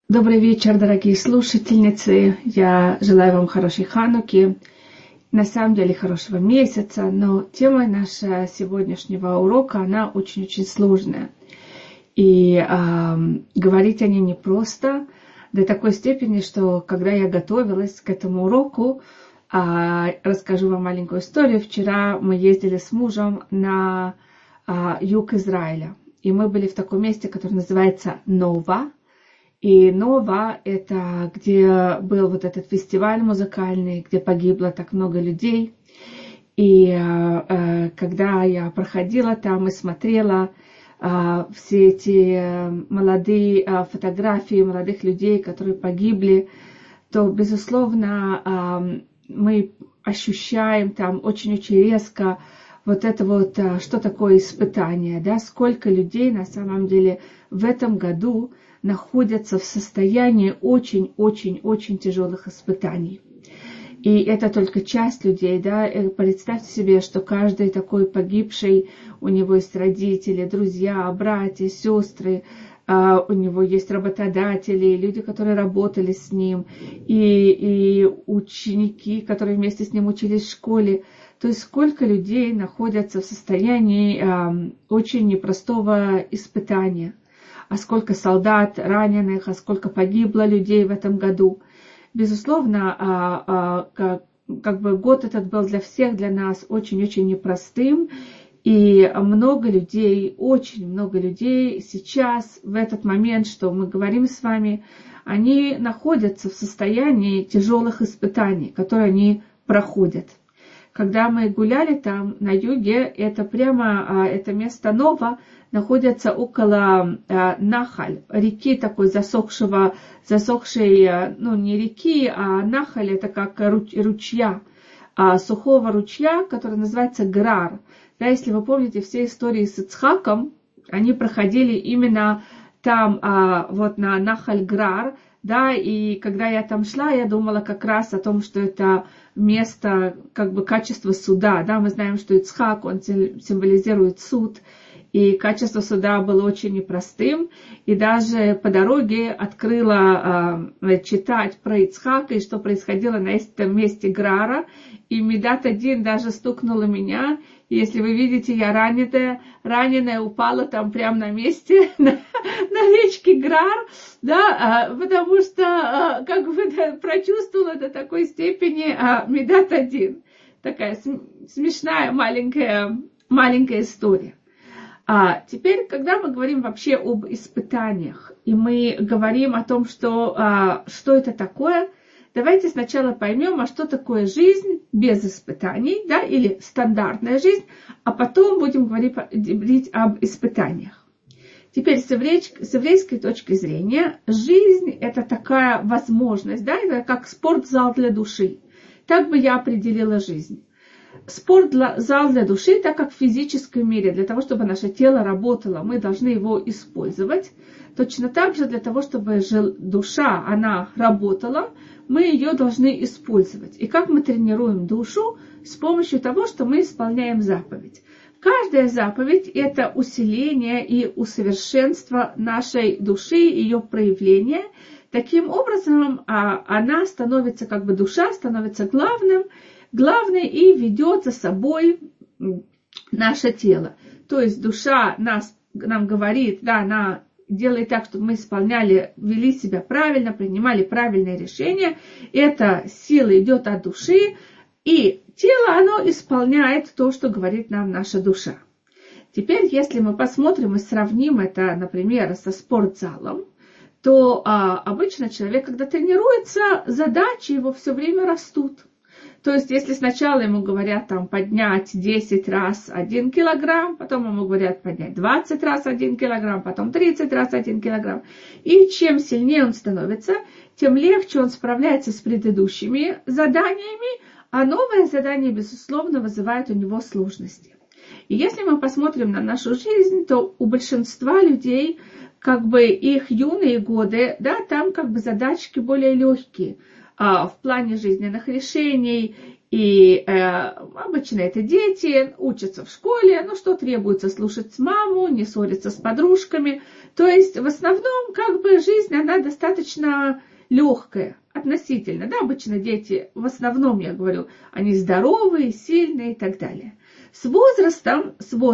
Добрый вечер, дорогие слушательницы. Я желаю вам хорошей Хануки, на самом деле хорошего месяца, но тема нашего сегодняшнего урока, она очень-очень сложная. И говорить о ней непросто до такой степени, что когда я готовилась к этому уроку, расскажу вам маленькую историю. Вчера мы ездили с мужем на юг Израиля, и мы были в таком месте, которое называется Нова. И Нова – это где был вот этот фестиваль музыкальный, где погибло так много людей. И когда я проходила там и смотрела все эти молодые фотографии молодых людей, которые погибли, то, безусловно, мы ощущаем там очень-очень резко вот это вот, что такое испытание, да, сколько людей на самом деле в этом году находятся в состоянии очень-очень-очень тяжелых испытаний. И это только часть людей, да. Представьте себе, что каждый такой погибший, у него есть родители, друзья, братья, сестры, у него есть работодатели, люди, которые работали с ним, и ученики, которые вместе с ним учились в школе. То есть сколько людей находятся в состоянии очень непростого испытания. А сколько солдат раненых, а сколько погибло людей в этом году. Безусловно, как бы год этот был для всех, для нас очень-очень непростым. И много людей, очень много людей сейчас, в этот момент, что мы говорим с вами, они находятся в состоянии тяжелых испытаний, которые они проходят. Когда мы гуляли там на юге, это прямо, это место Нова, находится около Нахаль, реки такой засохшей, ну не реки, а Нахаль, это как ручья, сухого ручья, который называется Грар. Да, если вы помните все истории с Ицхаком, они проходили именно там, вот на Нахаль Грар, да, и когда я там шла, я думала как раз о том, что это место, как бы качество суда, да, мы знаем, что Ицхак, он символизирует суд, и качество суда было очень непростым, и даже по дороге открыла читать про Ицхака, и что происходило на этом месте Грара, и Медат один даже стукнула меня, и если вы видите, я раненая упала там прямо на месте, на речке Грар, да, потому что как бы прочувствовала до такой степени Медат один. Такая смешная маленькая история. Теперь, когда мы говорим вообще об испытаниях, и мы говорим о том, что это такое, давайте сначала поймем, что такое жизнь без испытаний, да, или стандартная жизнь, а потом будем говорить об испытаниях. Теперь с еврейской точки зрения, жизнь – это такая возможность, да, это как спортзал для души. Так бы я определила жизнь. Спортзал для души, так как в физическом мире, для того, чтобы наше тело работало, мы должны его использовать. Точно так же для того, чтобы душа, она работала, мы ее должны использовать. И как мы тренируем душу? С помощью того, что мы исполняем заповедь. Каждая заповедь – это усиление и усовершенство нашей души, ее проявления. Таким образом, она становится, как бы душа становится главной и ведет за собой наше тело. То есть душа нам говорит, да, она делает так, чтобы мы вели себя правильно, принимали правильные решения. Эта сила идет от души, и тело, оно исполняет то, что говорит нам наша душа. Теперь, если мы посмотрим и сравним это, например, со спортзалом, то обычно человек, когда тренируется, задачи его все время растут. То есть, если сначала ему говорят там, поднять 10 раз 1 килограмм, потом ему говорят поднять 20 раз 1 килограмм, потом 30 раз 1 килограмм. И чем сильнее он становится, тем легче он справляется с предыдущими заданиями, а новое задание, безусловно, вызывает у него сложности. И если мы посмотрим на нашу жизнь, то у большинства людей, как бы их юные годы, да, там как бы задачки более легкие в плане жизненных решений, И обычно это дети, учатся в школе, ну что требуется, слушать маму, не ссориться с подружками. То есть в основном как бы жизнь, она достаточно легкая относительно. Да, обычно дети, в основном, я говорю, они здоровые, сильные и так далее. С возрастом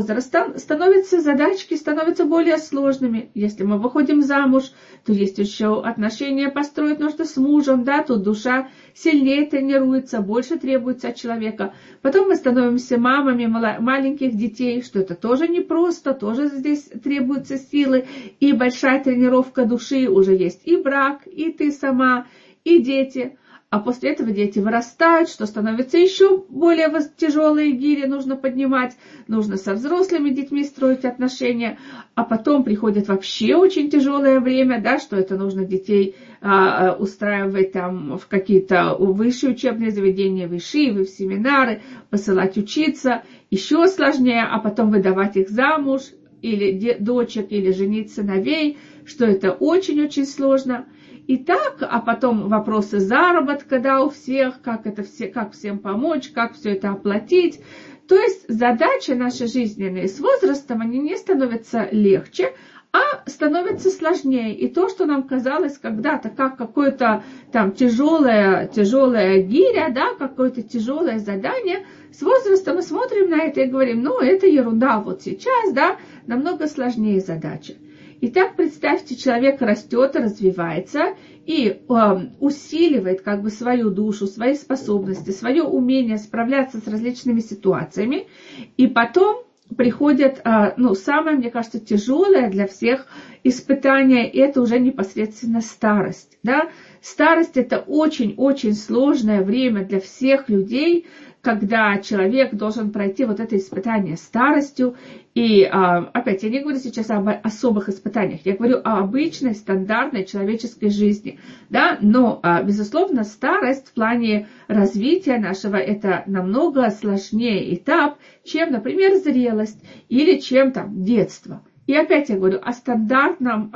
становятся задачки становятся более сложными. Если мы выходим замуж, то есть еще отношения построить нужно с мужем, да, тут душа сильнее тренируется, больше требуется от человека. Потом мы становимся мамами маленьких детей, что это тоже непросто, тоже здесь требуются силы и большая тренировка души, уже есть и брак, и ты сама, и дети. А после этого дети вырастают, что становится еще более тяжелые гири нужно поднимать, нужно со взрослыми детьми строить отношения, а потом приходит вообще очень тяжелое время, да, что это нужно детей устраивать там в какие-то высшие учебные заведения, в ишивы, в семинары, посылать учиться, еще сложнее, а потом выдавать их замуж, или дочек, или женить сыновей, что это очень-очень сложно. И так, а потом вопросы заработка, да, у всех, как всем помочь, как все это оплатить. То есть задачи наши жизненные с возрастом, они не становятся легче, а становятся сложнее. И то, что нам казалось когда-то как какое-то там тяжелая гиря, да, какое-то тяжелое задание, с возрастом мы смотрим на это и говорим, ну, это ерунда вот сейчас, да, намного сложнее задача. Итак, представьте, человек растет, развивается и усиливает как бы свою душу, свои способности, свое умение справляться с различными ситуациями. И потом приходит, самое, мне кажется, тяжелое для всех испытание, и это уже непосредственно старость. Да? Старость – это очень-очень сложное время для всех людей, когда человек должен пройти вот это испытание старостью. И опять, я не говорю сейчас об особых испытаниях, я говорю о обычной, стандартной человеческой жизни. Да? Но, безусловно, старость в плане развития нашего – это намного сложнее этап, чем, например, зрелость или чем там детство. И опять я говорю о стандартном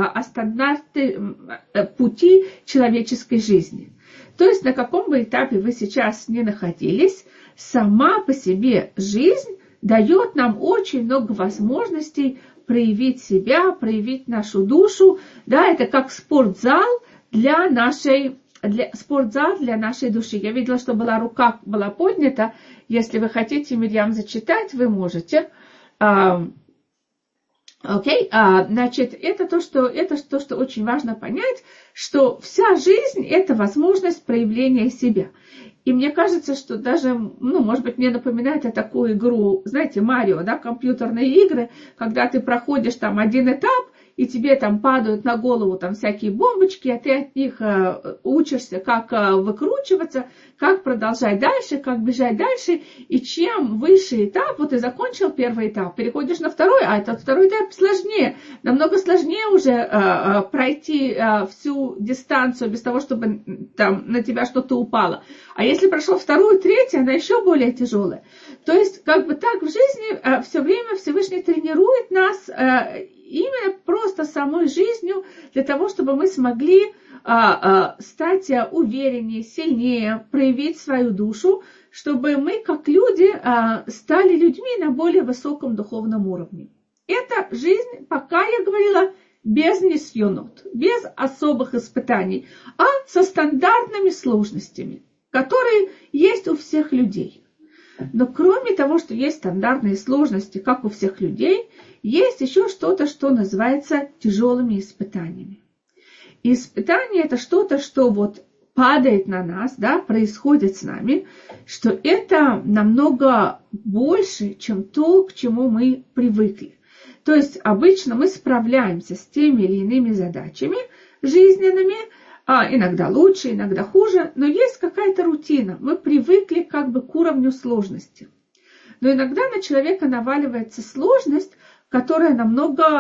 пути человеческой жизни. То есть на каком бы этапе вы сейчас ни находились, сама по себе жизнь дает нам очень много возможностей проявить себя, проявить нашу душу. Да, это как спортзал для нашей души. Я видела, что рука была поднята. Если вы хотите, Мирьям, зачитать, вы можете. Окей, значит, это то, что очень важно понять, что вся жизнь – это возможность проявления себя. И мне кажется, что даже, может быть, мне напоминает такую игру, знаете, Марио, да, компьютерные игры, когда ты проходишь там один этап, и тебе там падают на голову там всякие бомбочки, а ты от них учишься, как выкручиваться, как продолжать дальше, как бежать дальше. И чем выше этап, вот ты закончил первый этап, переходишь на второй, а этот второй этап сложнее. Намного сложнее уже пройти всю дистанцию без того, чтобы там на тебя что-то упало. А если прошел вторую, третью, она еще более тяжелая. То есть, как бы так в жизни все время Всевышний тренирует нас именно просто самой жизнью для того, чтобы мы смогли стать увереннее, сильнее, проявить свою душу, чтобы мы, как люди, стали людьми на более высоком духовном уровне. Это жизнь, пока я говорила, без нисьонот, без особых испытаний, а со стандартными сложностями, которые есть у всех людей. Но кроме того, что есть стандартные сложности, как у всех людей, есть еще что-то, что называется тяжелыми испытаниями. И испытание – это что-то, что вот падает на нас, да, происходит с нами, что это намного больше, чем то, к чему мы привыкли. То есть обычно мы справляемся с теми или иными задачами жизненными, иногда лучше, иногда хуже, но есть какая-то рутина. Мы привыкли как бы к уровню сложности. Но иногда на человека наваливается сложность, которая намного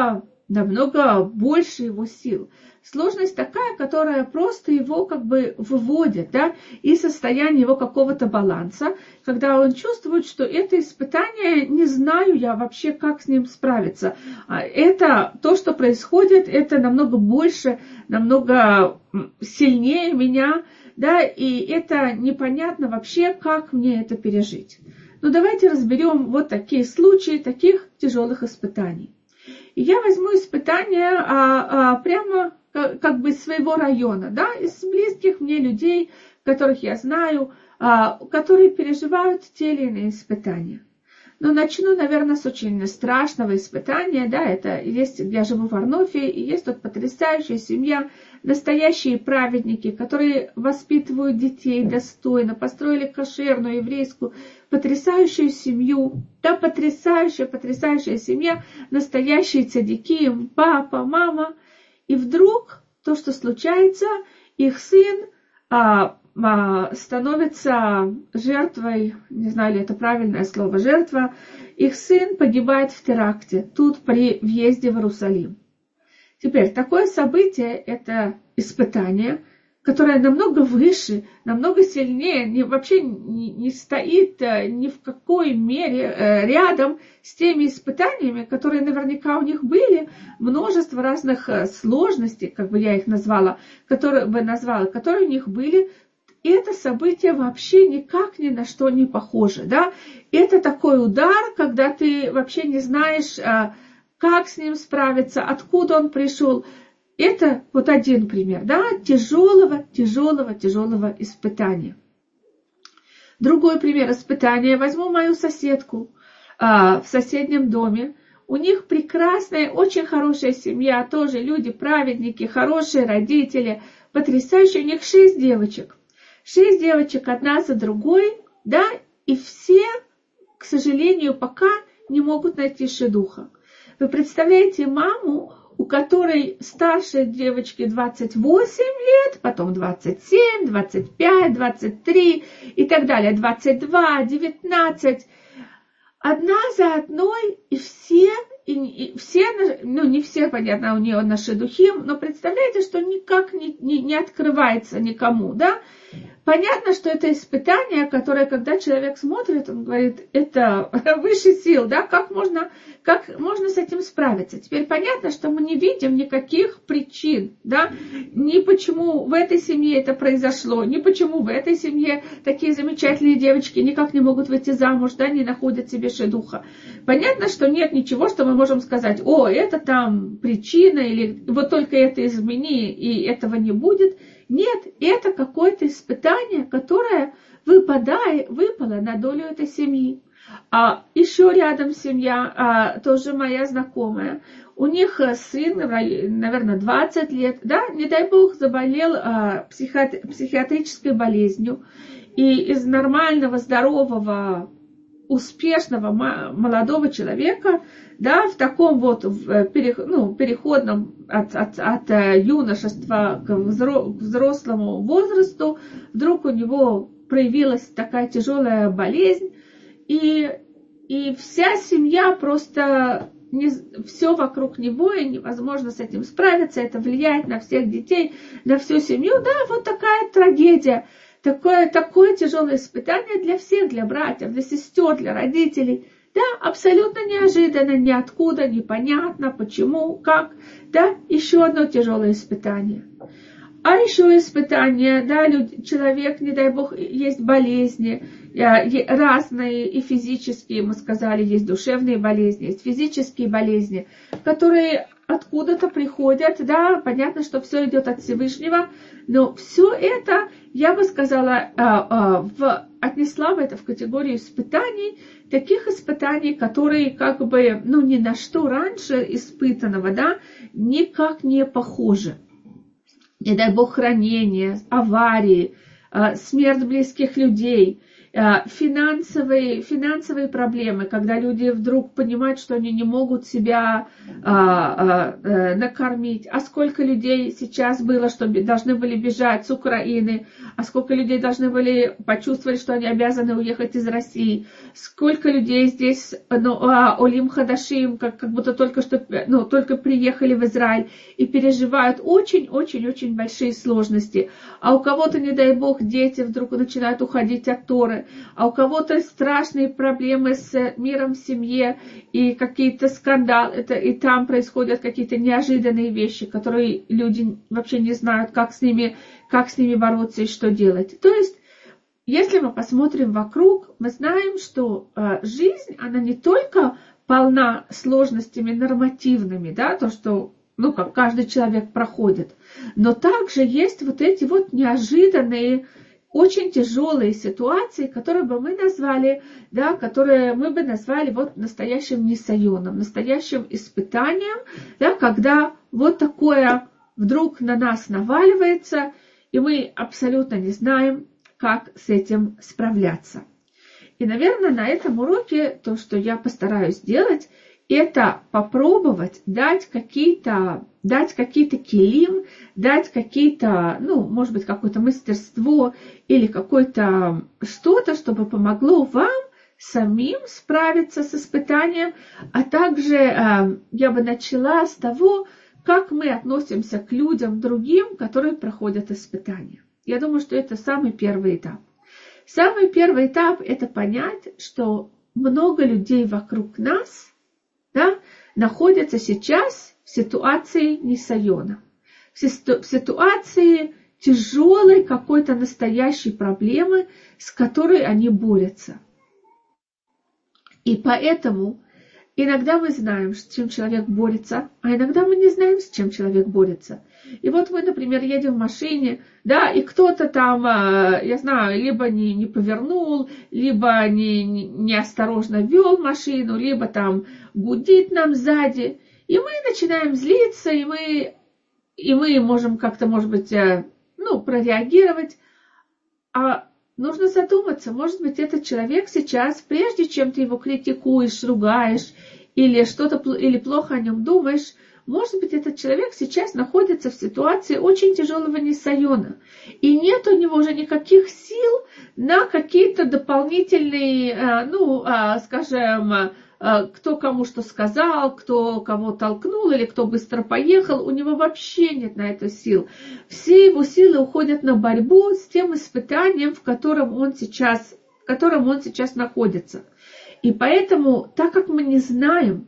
намного больше его сил. Сложность такая, которая просто его как бы выводит, да, из состояния его какого-то баланса, когда он чувствует, что это испытание, не знаю я вообще, как с ним справиться. Это то, что происходит, это намного больше, намного сильнее меня, да, и это непонятно вообще, как мне это пережить. Но давайте разберем вот такие случаи, таких тяжелых испытаний. И я возьму испытания прямо как бы из своего района, да, из близких мне людей, которых я знаю, которые переживают те или иные испытания. Но начну, наверное, с очень страшного испытания, да, это есть, я живу в Арнофе, и есть тут потрясающая семья, настоящие праведники, которые воспитывают детей достойно, построили кошерную, еврейскую, потрясающую семью, да, потрясающая семья, настоящие цадики, папа, мама. И вдруг то, что случается, их сын становится жертвой, не знаю, ли это правильное слово, жертва, их сын погибает в теракте, тут при въезде в Иерусалим. Теперь, такое событие, это испытание, которое намного выше, намного сильнее, вообще не стоит ни в какой мере рядом с теми испытаниями, которые наверняка у них были, множество разных сложностей, как бы я их назвала, которые у них были. И это событие вообще никак ни на что не похоже, да? Это такой удар, когда ты вообще не знаешь, как с ним справиться, откуда он пришел. Это вот один пример, да, тяжелого испытания. Другой пример испытания. Возьму мою соседку в соседнем доме. У них прекрасная, очень хорошая семья, тоже люди, праведники, хорошие родители, потрясающие. У них 6 девочек. 6 девочек, одна за другой, да, и все, к сожалению, пока не могут найти шедуха. Вы представляете маму, у которой старшей девочке 28 лет, потом 27, 25, 23 и так далее, 22, 19. Одна за одной, и все, ну не все, понятно, у нее на шедухим, но представляете, что никак не открывается никому, да? Понятно, что это испытание, которое, когда человек смотрит, он говорит, это выше сил, да, как можно с этим справиться. Теперь понятно, что мы не видим никаких причин, да, ни почему в этой семье это произошло, ни почему в этой семье такие замечательные девочки никак не могут выйти замуж, да, не находят себе шедуха. Понятно, что нет ничего, что мы можем сказать, о, это там причина, или вот только это измени, и этого не будет. Нет, это какое-то испытание, которое выпало на долю этой семьи. А еще рядом семья, тоже моя знакомая. У них сын, наверное, 20 лет, да, не дай бог, заболел психиатрической болезнью. И из нормального, здорового, успешного молодого человека, да, в таком вот переходном от юношества к взрослому возрасту, вдруг у него проявилась такая тяжелая болезнь, и вся семья просто, все вокруг него, и невозможно с этим справиться, это влияет на всех детей, на всю семью, да, вот такая трагедия. Такое тяжелое испытание для всех, для братьев, для сестер, для родителей. Да, абсолютно неожиданно, ниоткуда, непонятно, почему, как. Да, еще одно тяжелое испытание. А еще испытание, да, человек, не дай бог, есть болезни, разные и физические, мы сказали, есть душевные болезни, есть физические болезни, которые откуда-то приходят, да, понятно, что все идет от Всевышнего, но все это, я бы сказала, отнесла бы это в категорию испытаний, таких испытаний, которые как бы, ни на что раньше испытанного, да, никак не похожи. Не дай бог, ранения, аварии, смерть близких людей. финансовые проблемы, когда люди вдруг понимают, что они не могут себя накормить. А сколько людей сейчас было, что должны были бежать с Украины, а сколько людей должны были почувствовать, что они обязаны уехать из России. Сколько людей здесь, Олим Хадашим, как будто только приехали в Израиль и переживают очень-очень-очень большие сложности. А у кого-то, не дай бог, дети вдруг начинают уходить от Торы, а у кого-то страшные проблемы с миром в семье и какие-то скандалы, и там происходят какие-то неожиданные вещи, которые люди вообще не знают, как с ними бороться и что делать. То есть, если мы посмотрим вокруг, мы знаем, что жизнь, она не только полна сложностями нормативными, да, то, что, как каждый человек проходит, но также есть вот эти вот неожиданные, очень тяжелые ситуации, которые бы мы назвали, вот настоящим нисайоном, настоящим испытанием, да, когда вот такое вдруг на нас наваливается, и мы абсолютно не знаем, как с этим справляться. И, наверное, на этом уроке то, что я постараюсь сделать, это попробовать дать какие-то килим, дать какие-то, может быть, какое-то мастерство или какое-то что-то, чтобы помогло вам самим справиться с испытанием, а также я бы начала с того, как мы относимся к людям другим, которые проходят испытания. Я думаю, что это самый первый этап. Самый первый этап – это понять, что много людей вокруг нас, да, находятся сейчас в ситуации нисайона, в ситуации тяжелой какой-то настоящей проблемы, с которой они борются. И поэтому иногда мы знаем, с чем человек борется, а иногда мы не знаем, с чем человек борется. И вот мы, например, едем в машине, да, и кто-то там, я знаю, либо не повернул, либо неосторожно вел машину, либо там гудит нам сзади. И мы начинаем злиться, и мы можем как-то, может быть, прореагировать. А нужно задуматься, может быть, этот человек сейчас, прежде чем ты его критикуешь, ругаешь, или плохо о нем думаешь, может быть, этот человек сейчас находится в ситуации очень тяжелого нисайона. И нет у него уже никаких сил на какие-то дополнительные, кто кому что сказал, кто кого толкнул или кто быстро поехал. У него вообще нет на это сил. Все его силы уходят на борьбу с тем испытанием, в котором он сейчас находится. И поэтому, так как мы не знаем,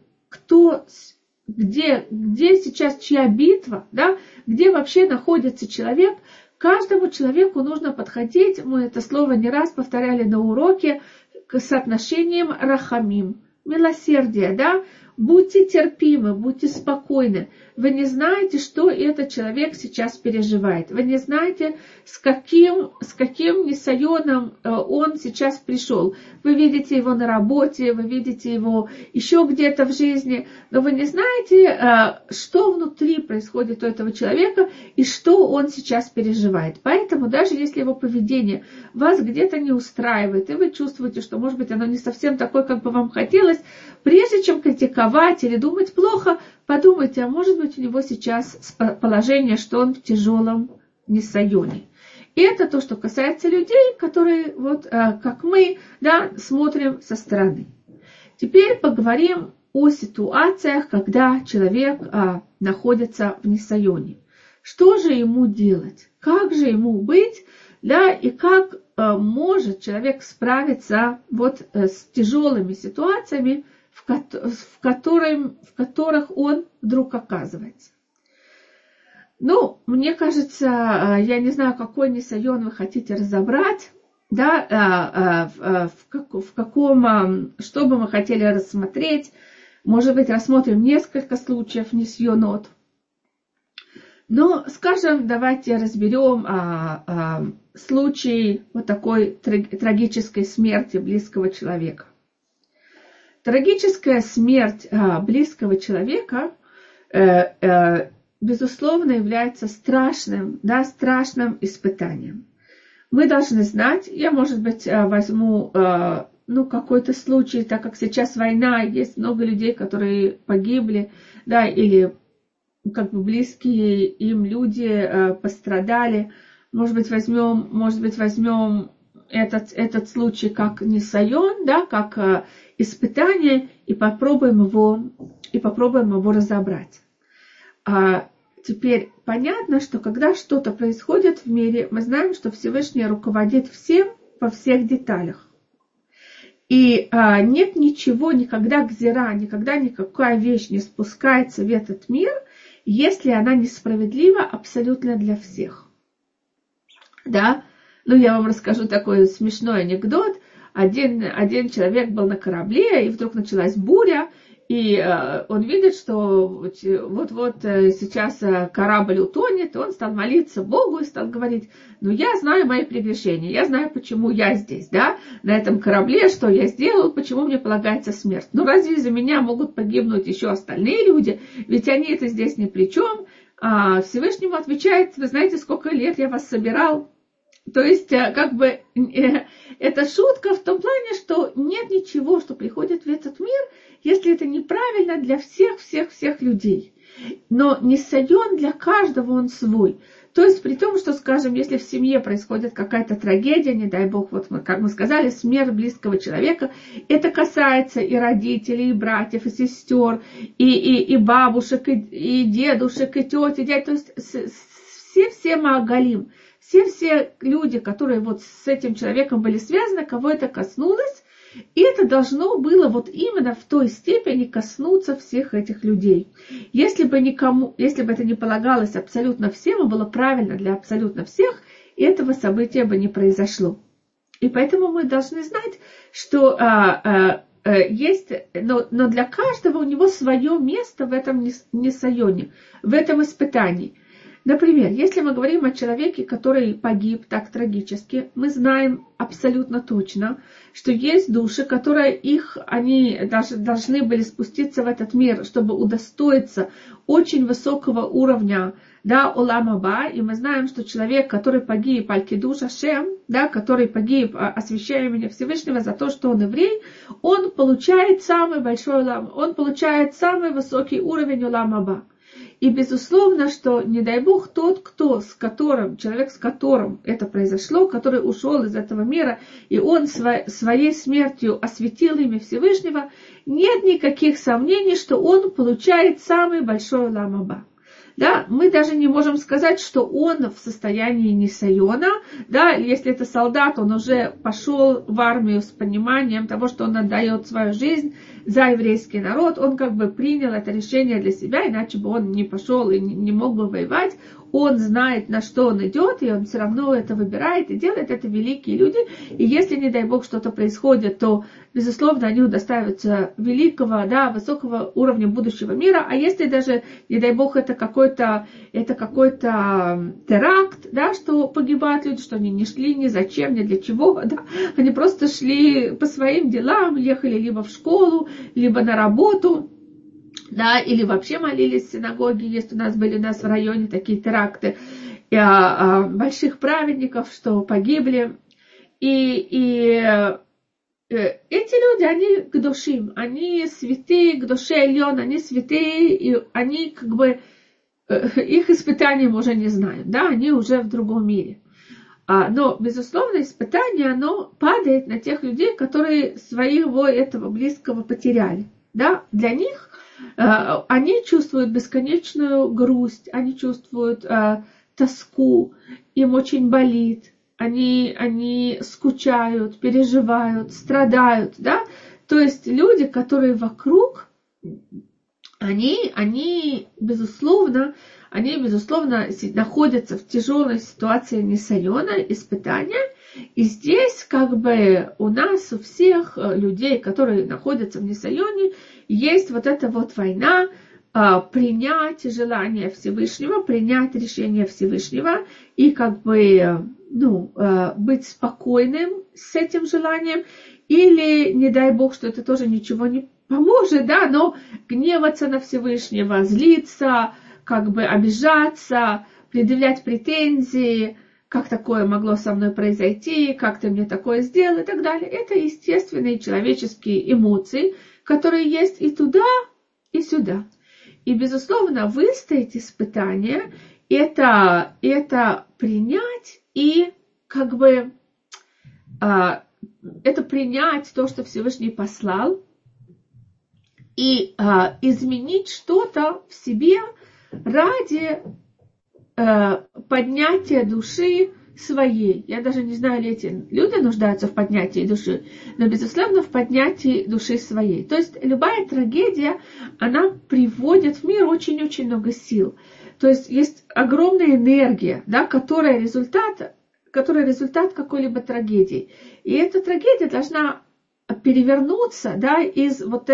где сейчас чья битва, да, где вообще находится человек, каждому человеку нужно подходить, мы это слово не раз повторяли на уроке, к соотношениям рахамим, милосердия, да, будьте терпимы, будьте спокойны. Вы не знаете, что этот человек сейчас переживает. Вы не знаете, с каким нисайоном он сейчас пришел. Вы видите его на работе, вы видите его еще где-то в жизни, но вы не знаете, что внутри происходит у этого человека и что он сейчас переживает. Поэтому даже если его поведение вас где-то не устраивает, и вы чувствуете, что, может быть, оно не совсем такое, как бы вам хотелось, прежде чем критиковать или думать плохо, подумайте, а может быть у него сейчас положение, что он в тяжелом нисайоне. И это то, что касается людей, которые, как мы, да, смотрим со стороны. Теперь поговорим о ситуациях, когда человек находится в нисайоне. Что же ему делать? Как же ему быть? Да, и как может человек справиться с тяжелыми ситуациями, в которых он вдруг оказывается. Мне кажется, я не знаю, какой нисайон вы хотите разобрать, да, что бы мы хотели рассмотреть. Может быть, рассмотрим несколько случаев нисайонот. Но, скажем, давайте разберем случай такой трагической смерти близкого человека. Трагическая смерть близкого человека, безусловно, является страшным испытанием. Мы должны знать, я, может быть, возьму какой-то случай, так как сейчас война, есть много людей, которые погибли, да, или как бы близкие им люди пострадали. Может быть, возьмем этот случай как нисайон, да, как испытание, и попробуем его разобрать. Теперь понятно, что когда что-то происходит в мире, мы знаем, что Всевышний руководит всем во всех деталях. И нет ничего, никогда гзира, никогда никакая вещь не спускается в этот мир, если она несправедлива абсолютно для всех. Да? Я вам расскажу такой смешной анекдот. Один человек был на корабле, и вдруг началась буря, и он видит, что вот сейчас корабль утонет, и он стал молиться Богу и стал говорить: я знаю мои прегрешения, я знаю, почему я здесь, да, на этом корабле, что я сделал, почему мне полагается смерть. Разве из-за меня могут погибнуть еще остальные люди? Ведь они-то здесь ни при чем. Всевышнему отвечает: вы знаете, сколько лет я вас собирал? То есть, это шутка в том плане, что нет ничего, что приходит в этот мир, если это неправильно для всех людей. Но нисайон для каждого он свой. То есть, при том, что, скажем, если в семье происходит какая-то трагедия, не дай бог, как мы сказали, смерть близкого человека, это касается и родителей, и братьев, и сестер, и бабушек, и дедушек, и теть, и дядь. То есть, все маагалим. Все люди, которые с этим человеком были связаны, кого это коснулось, и это должно было именно в той степени коснуться всех этих людей. Если бы это не полагалось абсолютно всем, и было правильно для абсолютно всех, этого события бы не произошло. И поэтому мы должны знать, что есть, но для каждого у него свое место в этом нисайоне, в этом испытании. Например, если мы говорим о человеке, который погиб так трагически, мы знаем абсолютно точно, что есть души, они должны были спуститься в этот мир, чтобы удостоиться очень высокого уровня, да, олам аба. И мы знаем, что человек, который погиб аль-кидуш Ашем, да, который погиб, освящая имя Всевышнего за то, что он еврей, он получает самый большой олам, он получает самый высокий уровень олам аба. И безусловно, что, не дай Бог, человек, с которым это произошло, который ушел из этого мира, и он своей смертью осветил имя Всевышнего, нет никаких сомнений, что он получает самый большой олам аба. Да, мы даже не можем сказать, что он в состоянии нисайона, да, если это солдат, он уже пошел в армию с пониманием того, что он отдает свою жизнь за еврейский народ, он принял это решение для себя, иначе бы он не пошел и не мог бы воевать. Он знает, на что он идет, и он все равно это выбирает и делает. Это великие люди. И если, не дай Бог, что-то происходит, то, безусловно, они удостаиваются великого, да, высокого уровня будущего мира. А если даже, не дай Бог, это какой-то теракт, да, что погибают люди, что они не шли ни зачем, ни для чего, да, они просто шли по своим делам, ехали либо в школу, либо на работу, да, или вообще молились в синагоге. Были у нас в районе такие теракты больших праведников, что погибли. И эти люди, они кдушим, они святые, кдуши эльон, они святые, и они их испытаний мы уже не знаем, да, они уже в другом мире. Но, безусловно, испытание, оно падает на тех людей, которые своего этого близкого потеряли, да, для них они чувствуют бесконечную грусть, они чувствуют тоску, им очень болит, они скучают, переживают, страдают, да. То есть люди, которые вокруг, они безусловно находятся в тяжелой ситуации нисайона, испытания. И здесь у нас, у всех людей, которые находятся в нисайоне, есть эта война принять желание Всевышнего, принять решение Всевышнего и быть спокойным с этим желанием. Или, не дай Бог, что это тоже ничего не поможет, да, но гневаться на Всевышнего, злиться, обижаться, предъявлять претензии, как такое могло со мной произойти, как ты мне такое сделал и так далее. Это естественные человеческие эмоции, которые есть и туда, и сюда. И, безусловно, выстоять испытание – это принять и как бы это принять то, что Всевышний послал, и изменить что-то в себе ради поднятия души своей. Я даже не знаю, ли эти люди нуждаются в поднятии души, но, безусловно, в поднятии души своей. То есть любая трагедия, она приводит в мир очень-очень много сил. То есть есть огромная энергия, да, которая результат какой-либо трагедии. И эта трагедия должна перевернуться, да, из вот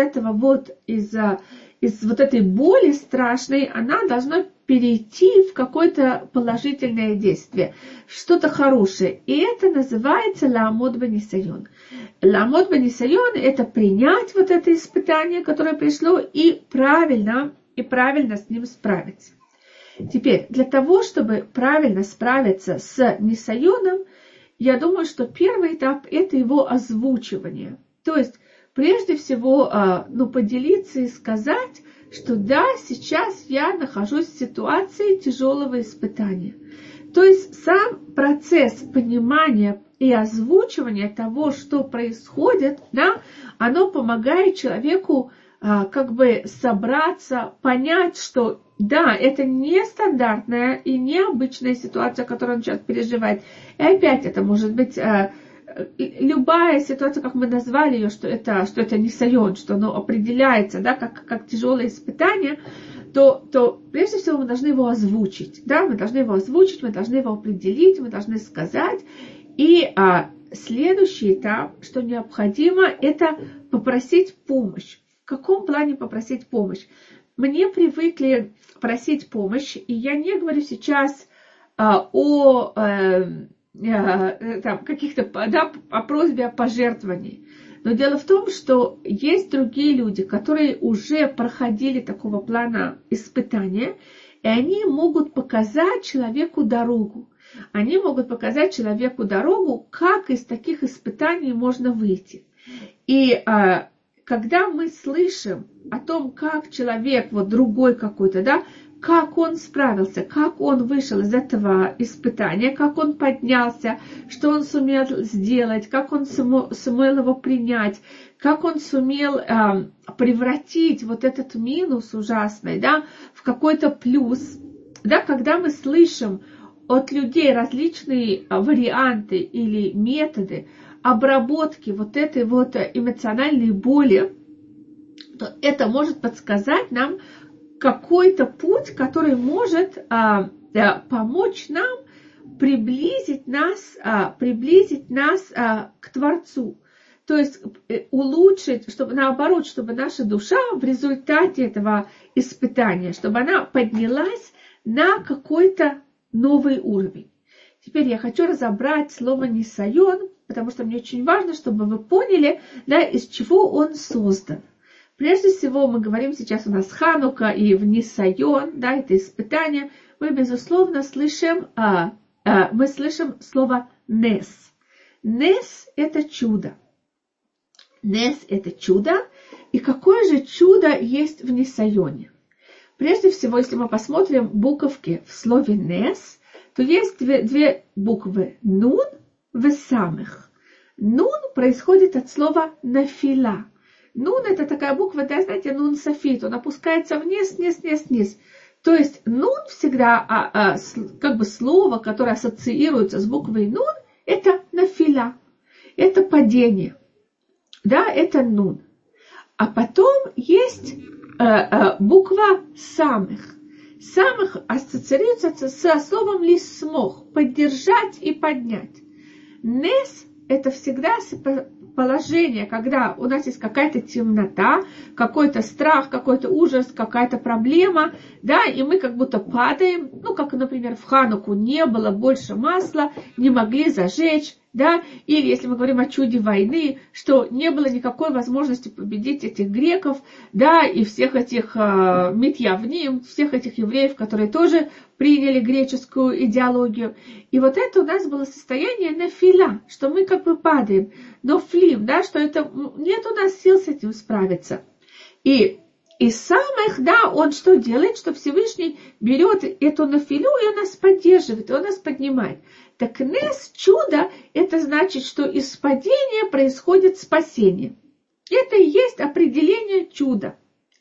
этой боли страшной, она должна перейти в какое-то положительное действие, что-то хорошее. И это называется лаамод бенисайон. Лаамод бенисайон – это принять вот это испытание, которое пришло, и правильно с ним справиться. Теперь, для того, чтобы правильно справиться с нисайоном, я думаю, что первый этап – это его озвучивание. То есть, прежде всего, поделиться и сказать, что да, сейчас я нахожусь в ситуации тяжелого испытания. То есть, сам процесс понимания и озвучивания того, что происходит, да, оно помогает человеку как бы собраться, понять, что да, это не стандартная и необычная ситуация, которую он сейчас переживает. И опять это может быть любая ситуация, как мы назвали ее, что это нисайон, что оно определяется, да, как тяжелое испытание, то прежде всего мы должны его озвучить. Да? Мы должны его озвучить, мы должны его определить, мы должны сказать. И следующий этап, что необходимо, это попросить помощь. В каком плане попросить помощь? Мне привыкли просить помощь, и я не говорю сейчас о просьбе о пожертвовании. Но дело в том, что есть другие люди, которые уже проходили такого плана испытания, и они могут показать человеку дорогу. Они могут показать человеку дорогу, как из таких испытаний можно выйти. И когда мы слышим о том, как человек, вот другой какой-то, да, как он справился, как он вышел из этого испытания, как он поднялся, что он сумел сделать, как он сумел его принять, как он сумел превратить вот этот минус ужасный, да, в какой-то плюс. Да, когда мы слышим от людей различные варианты или методы обработки вот этой вот эмоциональной боли, то это может подсказать нам какой-то путь, который может помочь нам приблизить нас к Творцу. То есть улучшить, чтобы наоборот, чтобы наша душа в результате этого испытания, чтобы она поднялась на какой-то новый уровень. Теперь я хочу разобрать слово «нисайон», потому что мне очень важно, чтобы вы поняли, да, из чего он создан. Прежде всего, мы говорим сейчас у нас Ханука и в нисайон, да, это испытание. Мы, безусловно, слышим слово «нес». «Нес» – это чудо. «Нес» – это чудо. И какое же чудо есть в нисайоне? Прежде всего, если мы посмотрим буковки в слове «нес», то есть две буквы «нун» в «самых». «Нун» происходит от слова «нафила». Нун – это такая буква, да, знаете, нун софит, он опускается вниз. То есть нун всегда, как бы слово, которое ассоциируется с буквой нун, это нафила, это падение, да, это нун. А потом есть буква самых. Самых ассоциируется со словом лисмох, поддержать и поднять. Нес – это всегда положение, когда у нас есть какая-то темнота, какой-то страх, какой-то ужас, какая-то проблема, да, и мы как будто падаем, ну, как, например, в Хануку не было больше масла, не могли зажечь, да, или если мы говорим о чуде войны, что не было никакой возможности победить этих греков, да, и всех этих митьявним, всех этих евреев, которые тоже приняли греческую идеологию. И вот это у нас было состояние нафиля, что мы как бы падаем, но флим, да, что это нет у нас сил с этим справиться. И сам их, да, он что делает, что Всевышний берет эту нафилю, и он нас поддерживает, и он нас поднимает. Так нес, чудо, это значит, что из падения происходит спасение. Это и есть определение чуда.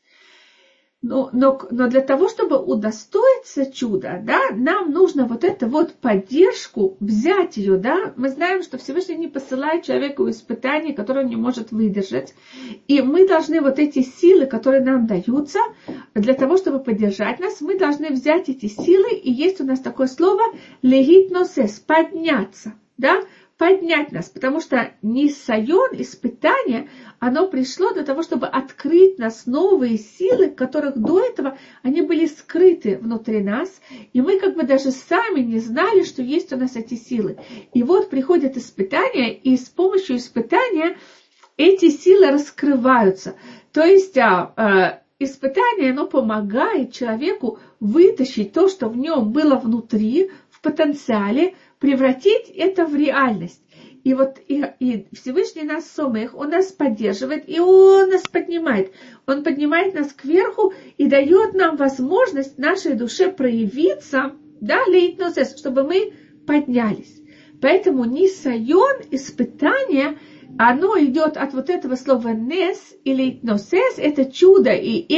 Но для того, чтобы удостоиться чуда, да, нам нужно вот эту вот поддержку, взять ее, да. Мы знаем, что Всевышний не посылает человеку испытания, которые он не может выдержать. И мы должны вот эти силы, которые нам даются, для того, чтобы поддержать нас, мы должны взять эти силы, и есть у нас такое слово «легитносес» – подняться, да, поднять нас, потому что ниссайон, испытание, оно пришло для того, чтобы открыть нас новые силы, которых до этого они были скрыты внутри нас, и мы как бы даже сами не знали, что есть у нас эти силы. И вот приходят испытания, и с помощью испытания эти силы раскрываются. То есть испытание, оно помогает человеку вытащить то, что в нем было внутри, в потенциале, превратить это в реальность. И вот и Всевышний нас сомех, он нас поддерживает, и он нас поднимает. Он поднимает нас кверху и дает нам возможность нашей душе проявиться, да, лейтносес, чтобы мы поднялись. Поэтому нисайон, испытание, оно идет от вот этого слова нес и лейтносес, это чудо,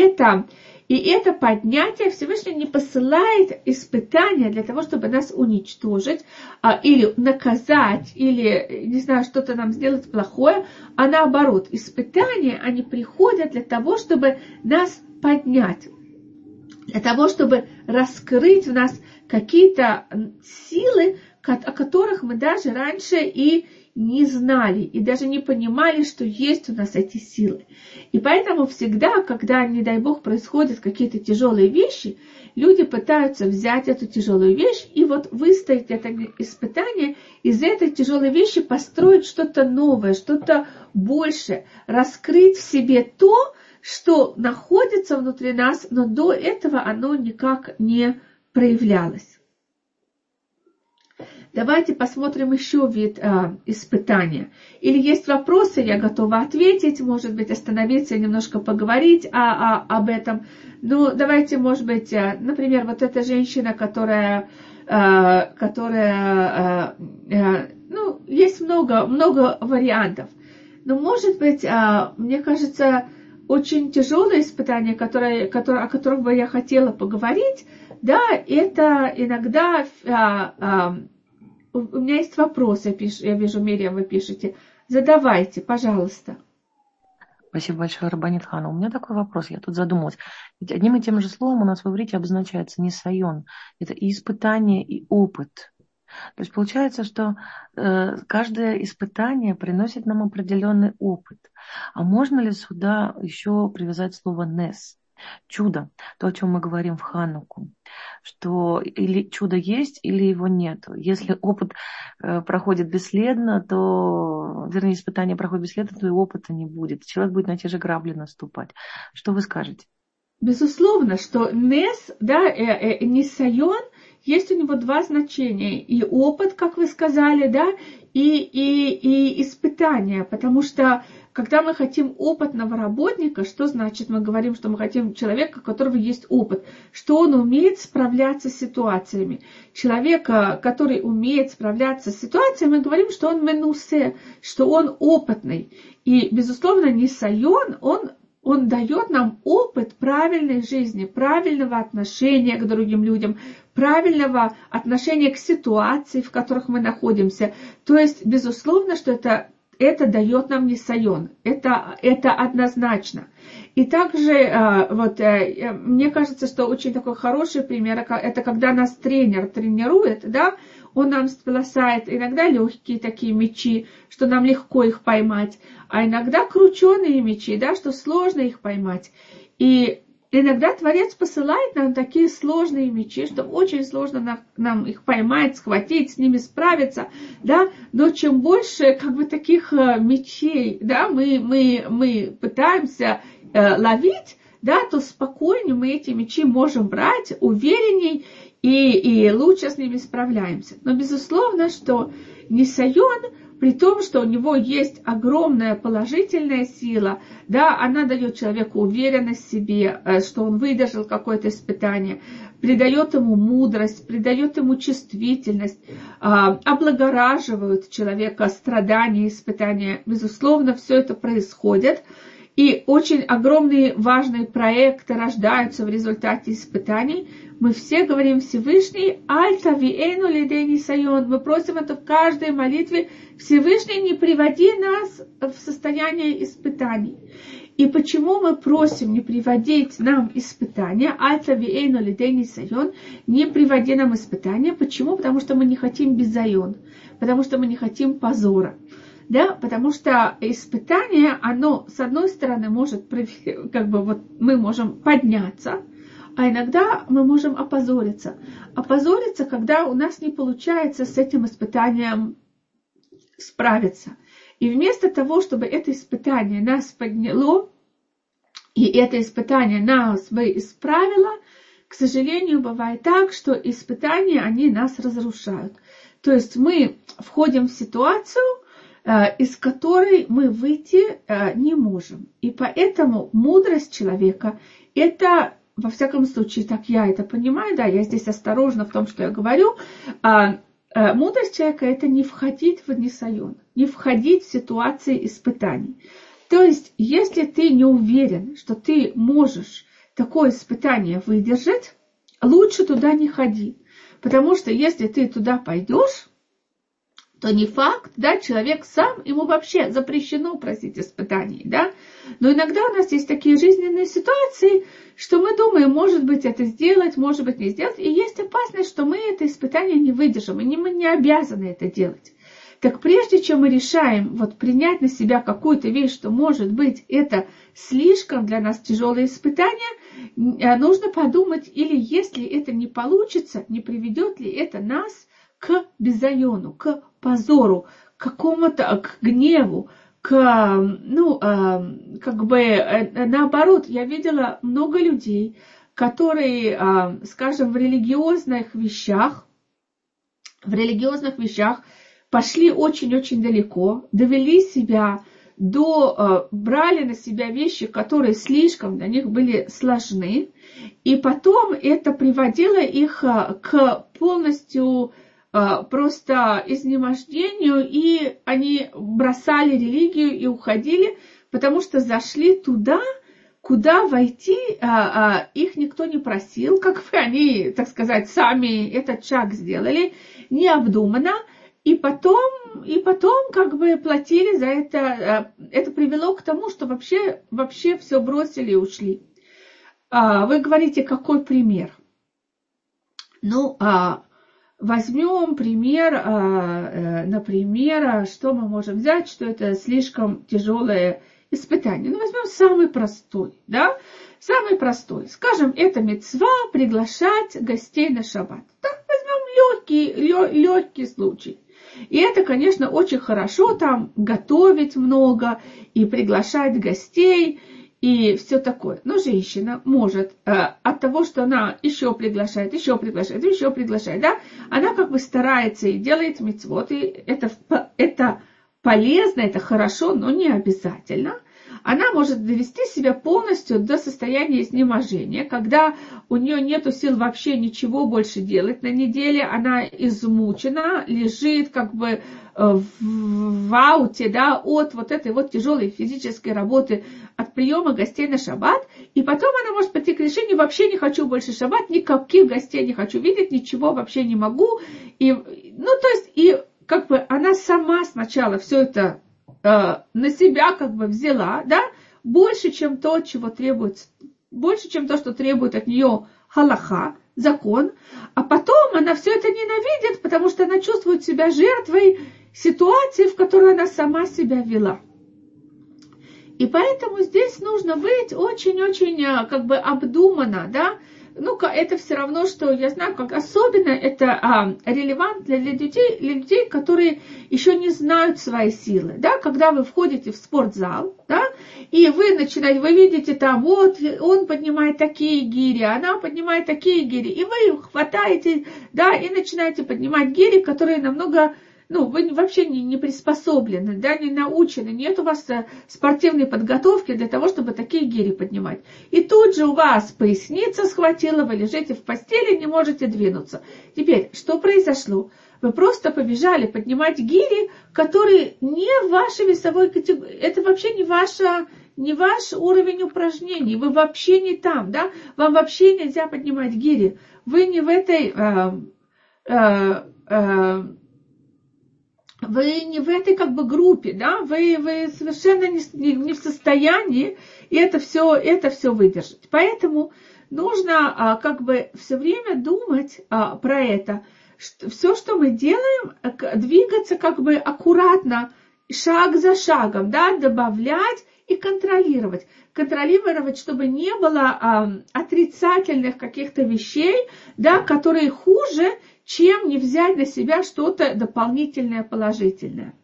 и это поднятие. Всевышний не посылает испытания для того, чтобы нас уничтожить, или наказать, или, не знаю, что-то нам сделать плохое, а наоборот, испытания, они приходят для того, чтобы нас поднять, для того, чтобы раскрыть в нас какие-то силы, о которых мы даже раньше и не знали, и даже не понимали, что есть у нас эти силы. И поэтому всегда, когда, не дай Бог, происходят какие-то тяжелые вещи, люди пытаются взять эту тяжелую вещь и вот выстоять это испытание, из этой тяжелой вещи построить что-то новое, что-то большее, раскрыть в себе то, что находится внутри нас, но до этого оно никак не проявлялось. Давайте посмотрим еще вид испытания. Или есть вопросы, я готова ответить, может быть, остановиться и немножко поговорить об этом. Ну, давайте, может быть, например, вот эта женщина, которая ну, есть много вариантов. Но, может быть, мне кажется, очень тяжелое испытание, о котором бы я хотела поговорить, да, это иногда... У меня есть вопрос, я вижу, Мириам, вы пишете. Задавайте, пожалуйста. Спасибо большое, Рабанит Хана. У меня такой вопрос, я тут задумалась. Ведь одним и тем же словом у нас в иврите обозначается нисайон. Это и испытание, и опыт. То есть получается, что каждое испытание приносит нам определенный опыт. А можно ли сюда еще привязать слово «нес»? Чудо, то, о чем мы говорим в Хануку, что или чудо есть, или его нет. Если опыт проходит бесследно, то, вернее, испытание проходит бесследно, то и опыта не будет. Человек будет на те же грабли наступать. Что вы скажете? Безусловно, что нес, да, нисайон, есть у него два значения. И опыт, как вы сказали, да, и испытание. Потому что, когда мы хотим опытного работника, что значит? Мы говорим, что мы хотим человека, у которого есть опыт, что он умеет справляться с ситуациями. Человека, который умеет справляться с ситуациями, мы говорим, что он менусе, что он опытный. И, безусловно, нисайон, он дает нам опыт правильной жизни, правильного отношения к другим людям, правильного отношения к ситуации, в которых мы находимся. То есть, безусловно, что это дает нам нисайон. Это однозначно. И также, мне кажется, что очень такой хороший пример, это когда нас тренер тренирует, да, он нам бросает иногда легкие такие мячи, что нам легко их поймать, а иногда крученые мячи, да, что сложно их поймать. И иногда Творец посылает нам такие сложные мечи, что очень сложно нам их поймать, схватить, с ними справиться, да, но чем больше как бы таких мечей, да, мы пытаемся ловить, да, то спокойнее мы эти мечи можем брать, уверенней и лучше с ними справляемся. Но безусловно, что нисайон, при том, что у него есть огромная положительная сила, да, она дает человеку уверенность в себе, что он выдержал какое-то испытание, придает ему мудрость, придает ему чувствительность, облагораживают человека страдания, испытания. Безусловно, все это происходит. И очень огромные важные проекты рождаются в результате испытаний. Мы все говорим Всевышний, Альта виэну лидей нисайон. Мы просим это в каждой молитве. Всевышний, не приводи нас в состояние испытаний. И почему мы просим не приводить нам испытания? Альта виэну лидей нисайон. Не приводи нам испытания. Почему? Потому что мы не хотим бизайон. Потому что мы не хотим позора. Да, потому что испытание, оно, с одной стороны, может, как бы вот мы можем подняться, а иногда мы можем опозориться. Опозориться, когда у нас не получается с этим испытанием справиться. И вместо того, чтобы это испытание нас подняло, и это испытание нас бы исправило, к сожалению, бывает так, что испытания, они нас разрушают. То есть мы входим в ситуацию, из которой мы выйти не можем. И поэтому мудрость человека, это, во всяком случае, так я это понимаю, да, я здесь осторожна в том, что я говорю, мудрость человека – это не входить в нисайон, не входить в ситуации испытаний. То есть, если ты не уверен, что ты можешь такое испытание выдержать, лучше туда не ходи. Потому что если ты туда пойдешь, то не факт, да, человек сам, ему вообще запрещено просить испытаний, да. Но иногда у нас есть такие жизненные ситуации, что мы думаем, может быть, это сделать, может быть, не сделать, и есть опасность, что мы это испытание не выдержим, и мы не обязаны это делать. Так прежде чем мы решаем вот принять на себя какую-то вещь, что, может быть, это слишком для нас тяжелое испытание, нужно подумать, или если это не получится, не приведет ли это нас к бизайону, к позору, к какому-то, к гневу, наоборот, я видела много людей, которые, скажем, в религиозных вещах пошли очень-очень далеко, довели себя брали на себя вещи, которые слишком для них были сложны, и потом это приводило их к полностью просто изнемождению, и они бросали религию и уходили, потому что зашли туда, куда войти их никто не просил, как бы они, так сказать, сами этот шаг сделали, необдуманно, и потом как бы платили за это. Это привело к тому, что вообще все бросили и ушли. Вы говорите, какой пример? Возьмем пример, например, что мы можем взять, что это слишком тяжелое испытание. Возьмем самый простой, да? Самый простой. Скажем, это мицва приглашать гостей на шаббат. Да? Возьмем легкий случай. И это, конечно, очень хорошо там готовить много и приглашать гостей и все такое. Но женщина может от того, что она еще приглашает, да, она как бы старается и делает мицвот, и это полезно, это хорошо, но не обязательно. Она может довести себя полностью до состояния изнеможения, когда у нее нет сил вообще ничего больше делать на неделе, она измучена, лежит как бы в ауте, да, от вот этой вот тяжелой физической работы, от приема гостей на шаббат, и потом она может прийти к решению: вообще не хочу больше шаббат, никаких гостей не хочу видеть, ничего вообще не могу, и как бы она сама сначала все это на себя как бы взяла, да, больше, чем то, что требует от нее халаха, закон, а потом она все это ненавидит, потому что она чувствует себя жертвой ситуации, в которой она сама себя вела. И поэтому здесь нужно быть очень-очень как бы обдуманно, да. Ну, это все равно, что я знаю, как особенно это релевантно для людей, которые еще не знают свои силы, да, когда вы входите в спортзал, да, и вы видите там, вот, он поднимает такие гири, она поднимает такие гири, и вы хватаете, да, и начинаете поднимать гири, которые намного, вы вообще не приспособлены, да, не научены, нет у вас спортивной подготовки для того, чтобы такие гири поднимать. И тут же у вас поясница схватила, вы лежите в постели, не можете двинуться. Теперь, что произошло? Вы просто побежали поднимать гири, которые не в вашей весовой категории, это вообще не ваш уровень упражнений, вы вообще не там, да, вам вообще нельзя поднимать гири, вы не в этой... Вы не в этой как бы группе, да, вы совершенно не в состоянии это все выдержать. Поэтому нужно как бы все время думать про это. Все, что мы делаем, двигаться как бы аккуратно, шаг за шагом, да, добавлять и контролировать. Контролировать, чтобы не было отрицательных каких-то вещей, да, которые хуже, чем не взять на себя что-то дополнительное, положительное.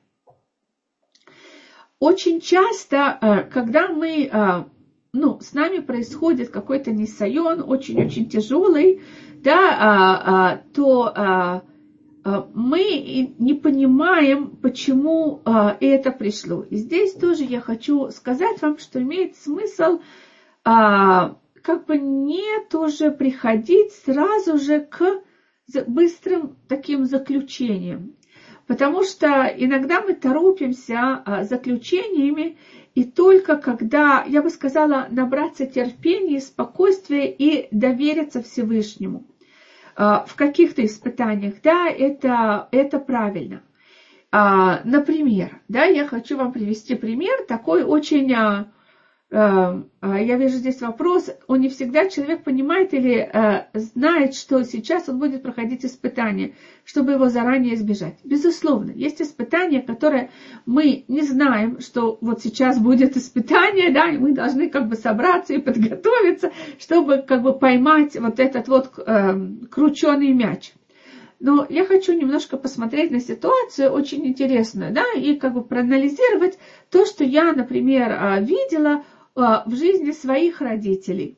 Очень часто, когда с нами происходит какой-то нисайон, очень-очень тяжелый, да, то мы не понимаем, почему это пришло. И здесь тоже я хочу сказать вам, что имеет смысл как бы не тоже приходить сразу же к быстрым таким заключением. Потому что иногда мы торопимся заключениями, и только когда, я бы сказала, набраться терпения, спокойствия и довериться Всевышнему. В каких-то испытаниях, да, это правильно. Например, да, я хочу вам привести пример, такой очень... Я вижу здесь вопрос, он не всегда человек понимает или знает, что сейчас он будет проходить испытание, чтобы его заранее избежать. Безусловно, есть испытания, которые мы не знаем, что вот сейчас будет испытание, да, и мы должны как бы собраться и подготовиться, чтобы как бы поймать вот этот вот крученый мяч. Но я хочу немножко посмотреть на ситуацию очень интересную, да, и как бы проанализировать то, что я, например, видела в жизни своих родителей.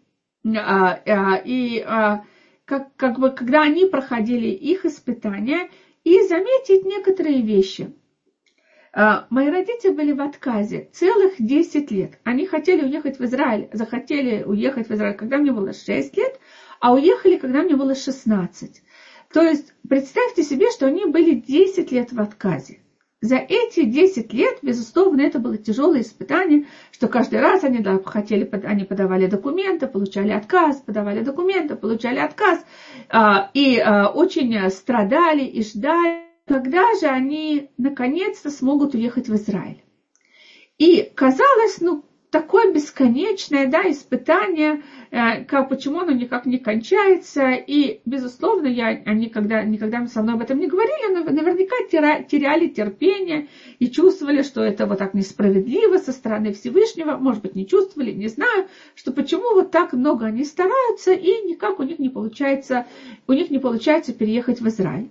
И как бы, когда они проходили их испытания, и заметить некоторые вещи. Мои родители были в отказе целых 10 лет. Они хотели уехать в Израиль, захотели уехать в Израиль, когда мне было 6 лет, а уехали, когда мне было 16. То есть, представьте себе, что они были 10 лет в отказе. За эти 10 лет, безусловно, это было тяжелое испытание, что каждый раз они подавали документы, получали отказ, подавали документы, получали отказ, и очень страдали и ждали, когда же они наконец-то смогут уехать в Израиль. И казалось, такое бесконечное, да, испытание, почему оно никак не кончается. И, безусловно, они никогда со мной об этом не говорили, но наверняка теряли терпение и чувствовали, что это вот так несправедливо со стороны Всевышнего. Может быть, не чувствовали, не знаю, что почему вот так много они стараются, и никак у них не получается переехать в Израиль.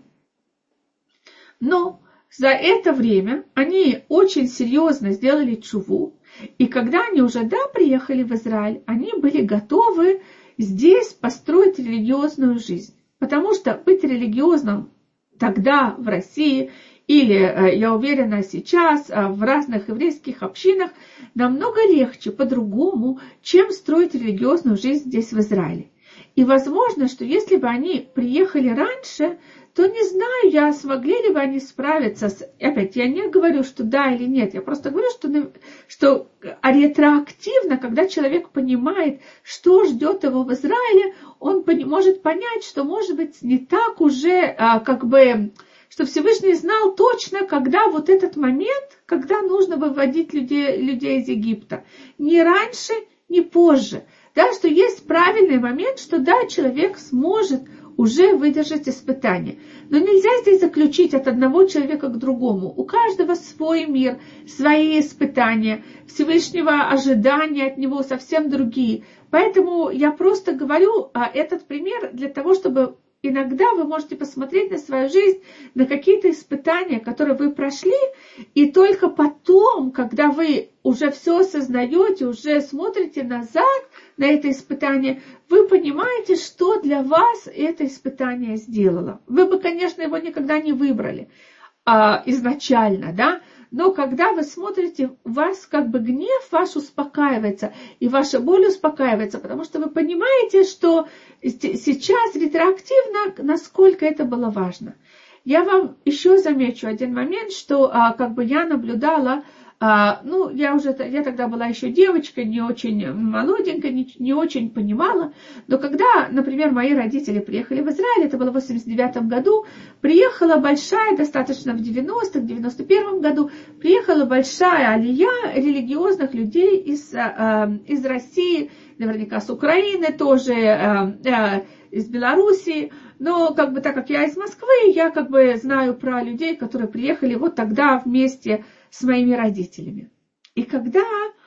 Но за это время они очень серьезно сделали тшуву. И когда они уже, приехали в Израиль, они были готовы здесь построить религиозную жизнь. Потому что быть религиозным тогда в России или, я уверена, сейчас в разных еврейских общинах намного легче, по-другому, чем строить религиозную жизнь здесь в Израиле. И возможно, что если бы они приехали раньше, то не знаю, смогли ли бы они справиться опять, я не говорю, что да или нет, я просто говорю, что ретроактивно, когда человек понимает, что ждет его в Израиле, он может понять, что, может быть, не так уже, что Всевышний знал точно, когда вот этот момент, когда нужно выводить людей из Египта. Ни раньше, ни позже. Да, что есть правильный момент, что да, человек сможет уже выдержать испытание. Но нельзя здесь заключить от одного человека к другому. У каждого свой мир, свои испытания, Всевышнего ожидания от него совсем другие. Поэтому я просто говорю этот пример для того, чтобы иногда вы можете посмотреть на свою жизнь, на какие-то испытания, которые вы прошли, и только потом, когда вы уже все осознаете, уже смотрите назад на это испытание, вы понимаете, что для вас это испытание сделало. Вы бы, конечно, его никогда не выбрали изначально, да, но когда вы смотрите, у вас как бы гнев ваш успокаивается, и ваша боль успокаивается, потому что вы понимаете, что сейчас ретроактивно, насколько это было важно. Я вам еще замечу один момент, что как бы я наблюдала, я тогда была еще девочкой, не очень молоденькая, не очень понимала, но когда, например, мои родители приехали в Израиль, это было в 89 году, приехала большая, достаточно в 90-х, 91 году, приехала большая алия религиозных людей из России, наверняка с Украины тоже, из Белоруссии, но как бы так как я из Москвы, я как бы знаю про людей, которые приехали вот тогда вместе с моими родителями. И когда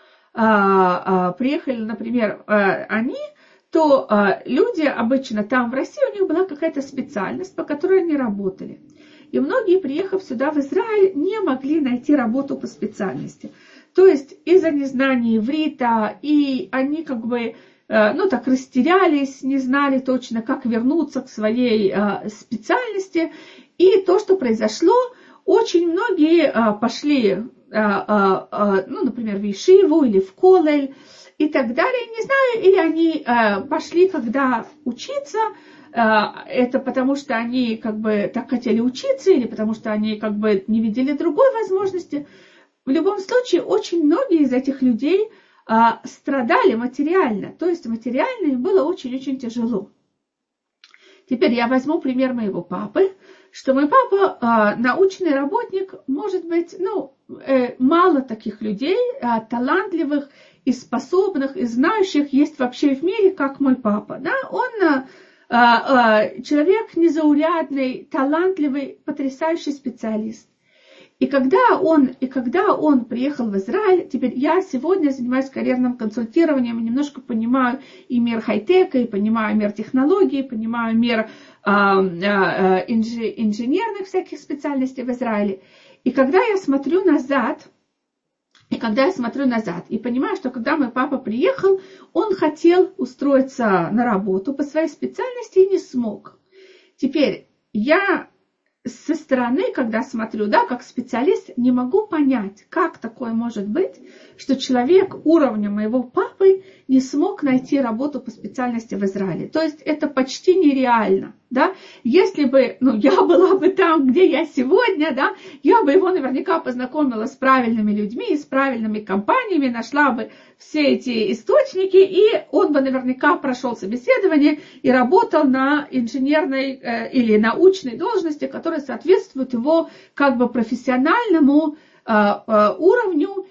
приехали, например, они, то люди обычно там в России, у них была какая-то специальность, по которой они работали. И многие, приехав сюда в Израиль, не могли найти работу по специальности. То есть из-за незнания иврита, и они как бы так растерялись, не знали точно, как вернуться к своей специальности. И то, что произошло, очень многие пошли, например, в Ешиву или в Колель и так далее, не знаю, или они пошли, когда учиться, это потому что они как бы так хотели учиться, или потому что они как бы не видели другой возможности. В любом случае, очень многие из этих людей страдали материально, то есть материально им было очень-очень тяжело. Теперь я возьму пример моего папы, что мой папа научный работник, может быть, мало таких людей, талантливых и способных, и знающих есть вообще в мире, как мой папа. Да? Он человек незаурядный, талантливый, потрясающий специалист. И когда он приехал в Израиль, теперь я сегодня занимаюсь карьерным консультированием, немножко понимаю и мир хай-тека, и понимаю мир технологий, понимаю мир инженерных всяких специальностей в Израиле. И когда я смотрю назад, и понимаю, что когда мой папа приехал, он хотел устроиться на работу по своей специальности и не смог. Теперь я со стороны, когда смотрю, как специалист, не могу понять, как такое может быть, что человек уровня моего папы не смог найти работу по специальности в Израиле. То есть это почти нереально. Да? Если бы я была бы там, где я сегодня, я бы его наверняка познакомила с правильными людьми, с правильными компаниями, нашла бы все эти источники, и он бы наверняка прошел собеседование и работал на инженерной или научной должности, которая соответствует его как бы профессиональному уровню,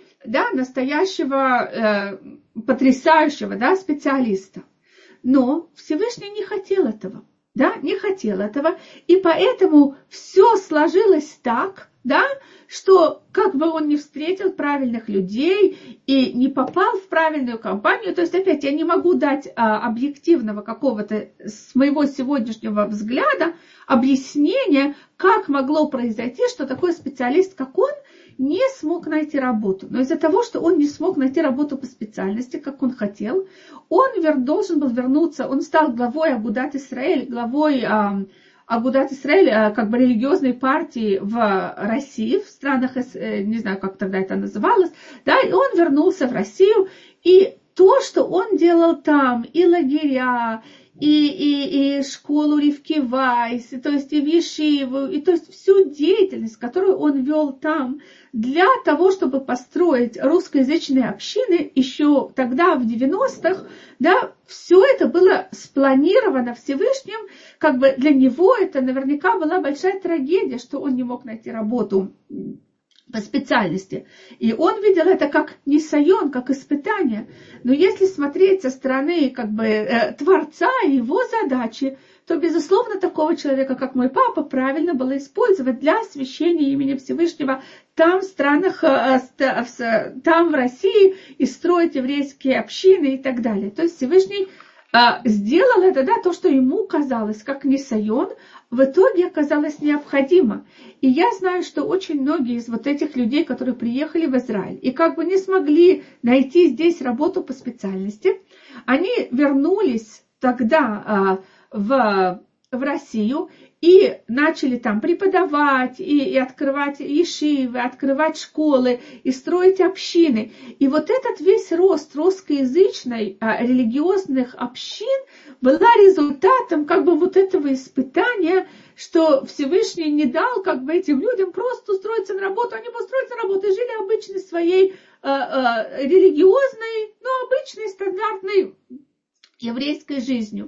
настоящего потрясающего специалиста. Но Всевышний не хотел этого. Не хотел этого, и поэтому все сложилось так, что как бы он не встретил правильных людей и не попал в правильную компанию, то есть опять я не могу дать объективного какого-то с моего сегодняшнего взгляда объяснения, как могло произойти, что такой специалист, как он, не смог найти работу. Но из-за того, что он не смог найти работу по специальности, как он хотел, он должен был вернуться, он стал главой Агудат Исраэль, главой Агудат Исраэль, как бы религиозной партии в России, в странах, не знаю, как тогда это называлось, и он вернулся в Россию, и то, что он делал там, и лагеря, и школу Ривки Вайс, то есть и Вишиву, и то есть всю деятельность, которую он вел там, для того, чтобы построить русскоязычные общины, еще тогда, в 90-х, все это было спланировано Всевышним, как бы для него это наверняка была большая трагедия, что он не мог найти работу по специальности. И он видел это как нисайон, как испытание. Но если смотреть со стороны как бы Творца и его задачи, то, безусловно, такого человека, как мой папа, правильно было использовать для освящения имени Всевышнего там, в странах, там, в России, и строить еврейские общины и так далее. То есть Всевышний сделал это, да, то, что ему казалось как нисайон, в итоге оказалось необходимо. И я знаю, что очень многие из вот этих людей, которые приехали в Израиль и как бы не смогли найти здесь работу по специальности, они вернулись тогда в Россию и начали там преподавать, и открывать ешивы, открывать школы, и строить общины. И вот этот весь рост русскоязычной религиозных общин была результатом как бы вот этого испытания, что Всевышний не дал как бы этим людям просто устроиться на работу. Они устроились на работу и жили обычной своей религиозной, но обычной стандартной еврейской жизнью.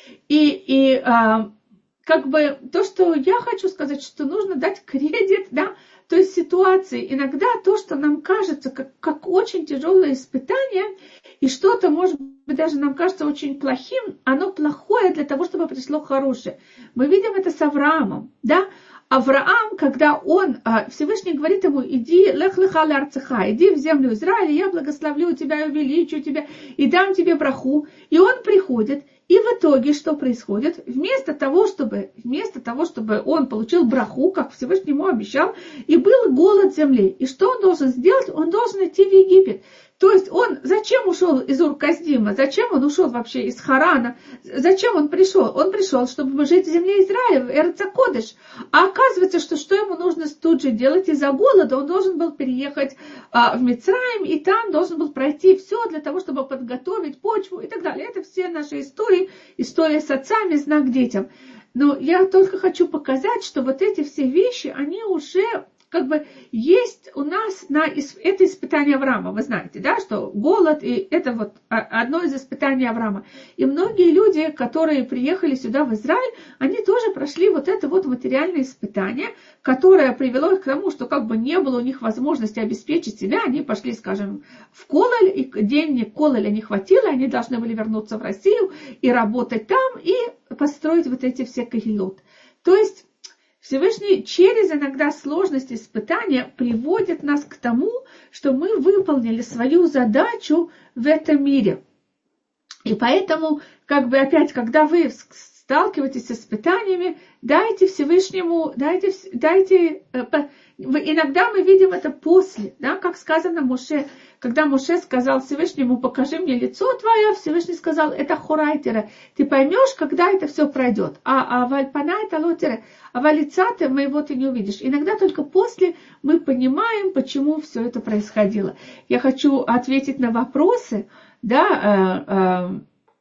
И как бы то, что я хочу сказать, что нужно дать кредит, да, то есть ситуации. Иногда то, что нам кажется как очень тяжелое испытание, и что-то, может быть, даже нам кажется очень плохим, оно плохое для того, чтобы пришло хорошее. Мы видим это с Авраамом, да. Авраам, когда Всевышний говорит ему, иди, лех леха ларцеха, иди в землю Израиля, я благословлю тебя, увеличу тебя и дам тебе браху. И он приходит, и в итоге что происходит? Вместо того, чтобы он получил браху, как Всевышний ему обещал, и был голод земли. И что он должен сделать? Он должен идти в Египет. То есть он зачем ушел из Ур-Каздима? Зачем он ушел вообще из Харана? Зачем он пришел? Он пришел, чтобы жить в земле Израиля, в Эрец-а-Кодеш. А оказывается, что ему нужно тут же делать из-за голода? Он должен был переехать в Мицраим, и там должен был пройти все для того, чтобы подготовить почву и так далее. Это все наши истории, история с отцами, знак детям. Но я только хочу показать, что вот эти все вещи, они уже как бы есть у нас это испытание Авраама, вы знаете, да, что голод, и это вот одно из испытаний Авраама. И многие люди, которые приехали сюда в Израиль, они тоже прошли вот это вот материальное испытание, которое привело их к тому, что как бы не было у них возможности обеспечить себя, они пошли, скажем, в Колель, и денег Колеля не хватило, они должны были вернуться в Россию и работать там, и построить вот эти все кахилот. То есть Всевышний через иногда сложности испытания приводит нас к тому, что мы выполнили свою задачу в этом мире. И поэтому, как бы опять, когда вы сталкиваетесь с испытаниями, дайте Всевышнему, иногда мы видим это после, да, как сказано Моше, когда Моше сказал Всевышнему, покажи мне лицо твое, Всевышний сказал, это хорайтера, ты поймешь, когда это все пройдет, а вальпана это лотера, а лица моего ты не увидишь. Иногда только после мы понимаем, почему все это происходило. Я хочу ответить на вопросы, да,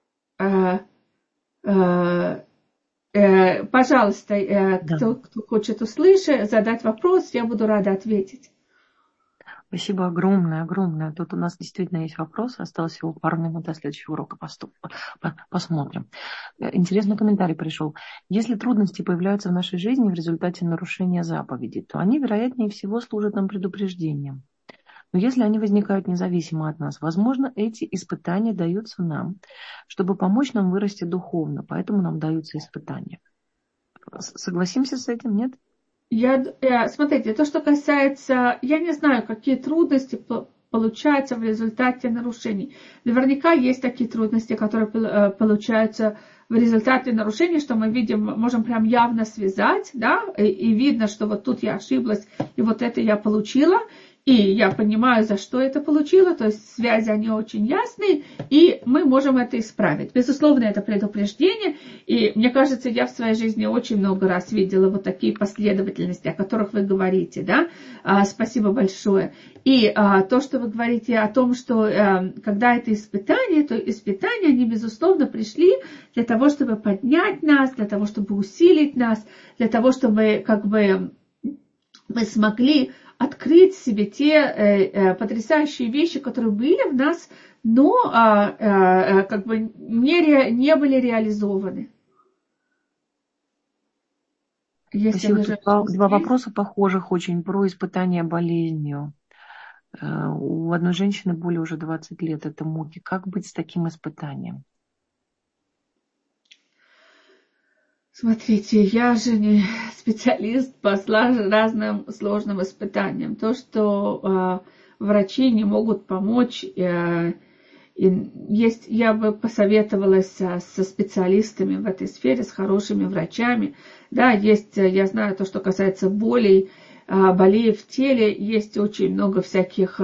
пожалуйста, кто хочет услышать, задать вопрос, я буду рада ответить. Спасибо огромное. Тут у нас действительно есть вопросы. Осталось всего пару минут до следующего урока. Посмотрим. Интересный комментарий пришел. Если трудности появляются в нашей жизни в результате нарушения заповеди, то они, вероятнее всего, служат нам предупреждением. Но если они возникают независимо от нас, возможно, эти испытания даются нам, чтобы помочь нам вырасти духовно. Поэтому нам даются испытания. Согласимся с этим, нет? Смотрите, то, что касается, я не знаю, какие трудности получаются в результате нарушений. Наверняка есть такие трудности, которые получаются в результате нарушений, что мы видим, можем прям явно связать, да, и видно, что вот тут я ошиблась, и вот это я получила. И я понимаю, за что это получила, то есть связи, они очень ясные, и мы можем это исправить. Безусловно, это предупреждение, и мне кажется, я в своей жизни очень много раз видела вот такие последовательности, о которых вы говорите, да, спасибо большое. И то, что вы говорите о том, что когда это испытание, то испытания, они, безусловно, пришли для того, чтобы поднять нас, для того, чтобы усилить нас, для того, чтобы как бы мы смогли открыть себе те потрясающие вещи, которые были в нас, но как бы не были реализованы. Спасибо. Два вопроса похожих очень про испытание болезнью. У одной женщины более уже 20 лет это муки. Как быть с таким испытанием? Смотрите, я же не специалист по разным сложным испытаниям. То, что врачи не могут помочь, я бы посоветовалась со специалистами в этой сфере, с хорошими врачами. Да, есть, я знаю, то, что касается болей в теле, есть очень много всяких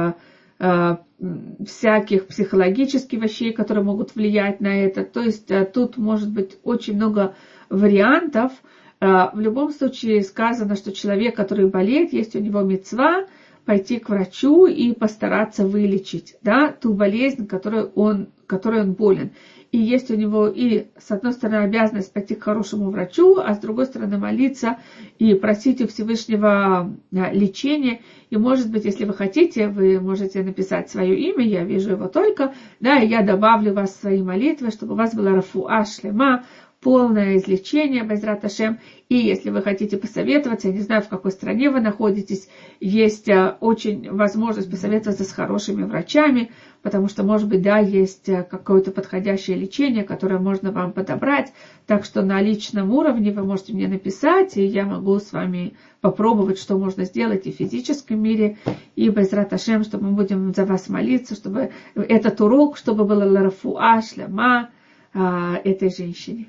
психологических вещей, которые могут влиять на это. То есть тут может быть очень много вариантов. В любом случае сказано, что человек, который болеет, есть у него мицва пойти к врачу и постараться вылечить, да, ту болезнь, которой он болен. И есть у него и, с одной стороны, обязанность пойти к хорошему врачу, а с другой стороны, молиться и просить у Всевышнего лечения. И, может быть, если вы хотите, вы можете написать свое имя, я вижу его только, да, и я добавлю вас в свои молитвы, чтобы у вас была рафуа шлема, полное излечение, Безрат Ашем. И если вы хотите посоветоваться, я не знаю, в какой стране вы находитесь, есть очень возможность посоветоваться с хорошими врачами, потому что, может быть, да, есть какое-то подходящее лечение, которое можно вам подобрать. Так что на личном уровне вы можете мне написать, и я могу с вами попробовать, что можно сделать и в физическом мире, и Безрат Ашем, что мы будем за вас молиться, чтобы этот урок, чтобы было рафуа шлема этой женщине.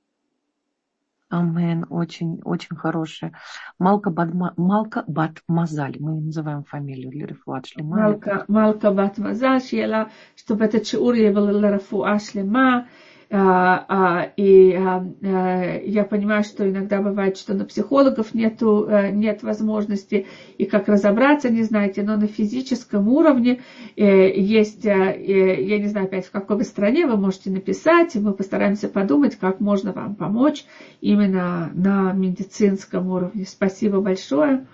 Амен, очень, очень хорошая. Малка бат Мазаль, мы ее называем фамилию для рефуат шлема. Малка бат Мазаль, чтобы этот шиур был рафуа шлема. И я понимаю, что иногда бывает, что на психологов нет возможности, и как разобраться, не знаете, но на физическом уровне есть, я не знаю опять в какой стране, вы можете написать, и мы постараемся подумать, как можно вам помочь именно на медицинском уровне. Спасибо большое.